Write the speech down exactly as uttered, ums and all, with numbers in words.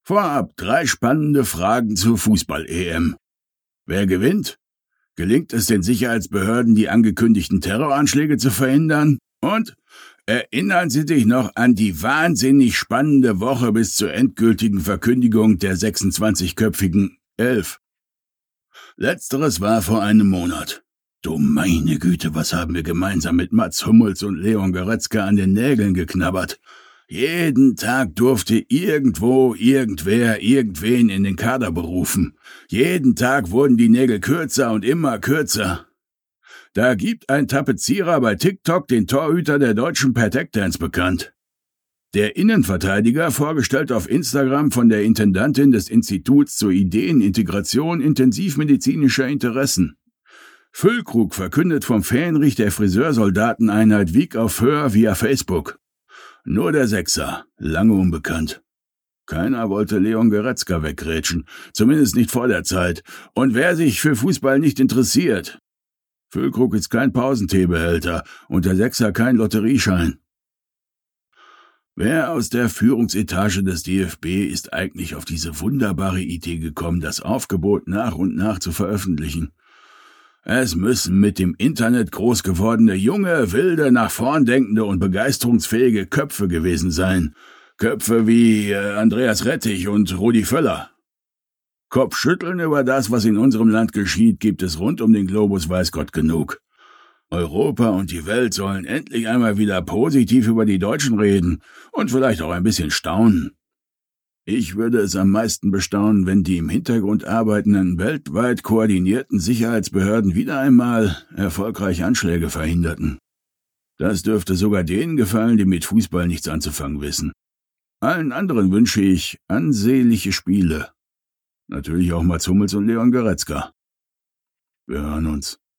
Vorab drei spannende Fragen zur Fußball-E M. Wer gewinnt? Gelingt es den Sicherheitsbehörden, die angekündigten Terroranschläge zu verhindern? Und erinnern Sie sich noch an die wahnsinnig spannende Woche bis zur endgültigen Verkündigung der sechsundzwanzigköpfigen Elf? Letzteres war vor einem Monat. Du meine Güte, was haben wir gemeinsam mit Mats Hummels und Leon Goretzka an den Nägeln geknabbert. Jeden Tag durfte irgendwo, irgendwer, irgendwen in den Kader berufen. Jeden Tag wurden die Nägel kürzer und immer kürzer. Da gibt ein Tapezierer bei TikTok den Torhüter der Deutschen per Tech-Dance bekannt. Der Innenverteidiger, vorgestellt auf Instagram von der Intendantin des Instituts zur Ideenintegration intensivmedizinischer Interessen. Füllkrug verkündet vom Fähnrich der Friseursoldateneinheit Wieg auf Höhr via Facebook. Nur der Sechser, lange unbekannt. Keiner wollte Leon Goretzka weggrätschen, zumindest nicht vor der Zeit. Und wer sich für Fußball nicht interessiert? Füllkrug ist kein Pausenteebehälter und der Sechser kein Lotterieschein. Wer aus der Führungsetage des D F B ist eigentlich auf diese wunderbare Idee gekommen, das Aufgebot nach und nach zu veröffentlichen? Es müssen mit dem Internet groß gewordene, junge, wilde, nach vorn denkende und begeisterungsfähige Köpfe gewesen sein. Köpfe wie äh, Andreas Rettich und Rudi Völler. Kopfschütteln über das, was in unserem Land geschieht, gibt es rund um den Globus weiß Gott genug. Europa und die Welt sollen endlich einmal wieder positiv über die Deutschen reden und vielleicht auch ein bisschen staunen. Ich würde es am meisten bestaunen, wenn die im Hintergrund arbeitenden, weltweit koordinierten Sicherheitsbehörden wieder einmal erfolgreich Anschläge verhinderten. Das dürfte sogar denen gefallen, die mit Fußball nichts anzufangen wissen. Allen anderen wünsche ich ansehnliche Spiele. Natürlich auch Mats Hummels und Leon Goretzka. Wir hören uns.